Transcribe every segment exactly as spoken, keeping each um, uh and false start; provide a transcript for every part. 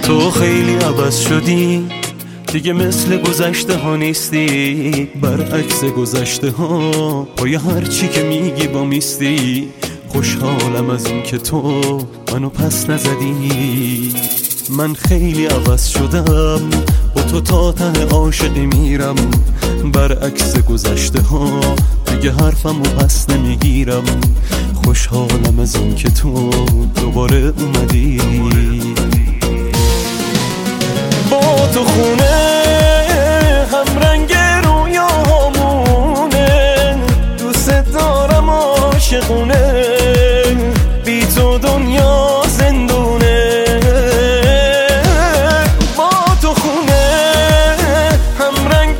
تو خیلی عوض شدی، دیگه مثل گذشته ها نیستی، برعکس گذشته ها پای هر چی که میگی با میستی. خوشحالم از این که تو منو پس نزدی. من خیلی عوض شدم، با تو تا ته عاشقی میرم، برعکس گذشته ها دیگه حرفمو پس نمیگیرم. خوشحالم از این که تو دوباره اومدی. با تو خونه هم رنگ رویامونه، دوست دارم عاشقونه، بی تو دنیا زندونه. با تو خونه هم رنگ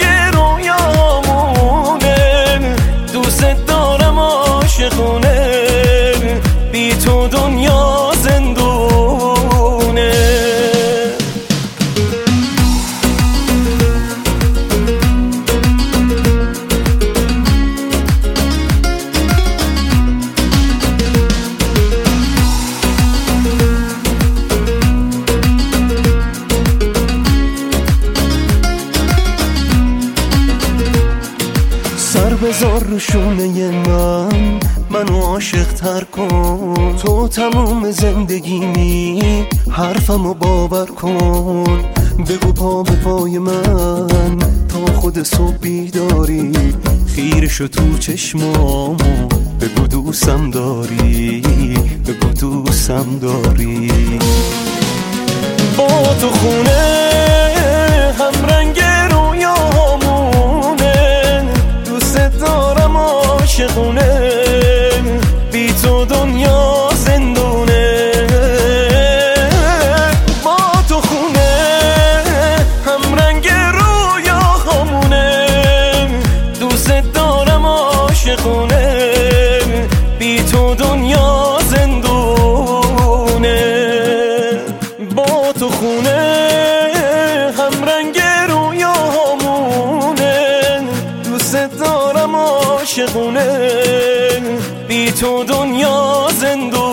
رویامونه، دوست دارم عاشقونه، بی تو دنیا زندونه. سر بذار رو شونه من، منو عاشق تر کن. تو تموم زندگیمی، حرفمو باور کن. بگو پا به پای من تا خود صبح بیداری، خیره شو تو چشمامو بگو دوستم داری، بگو دوستم داری. با تو خونه هم رنگ رویامونه، دوست دارم عاشقونه، بی تو دنیا زندونه. با تو خونه هم رنگ رویامونه، دوست دارم عاشقونه، بی تو دنیا زندونه. با تو خونه هم رنگ رویامونه، دوست دارم عاشقونه، بی تو دنیا زندونه.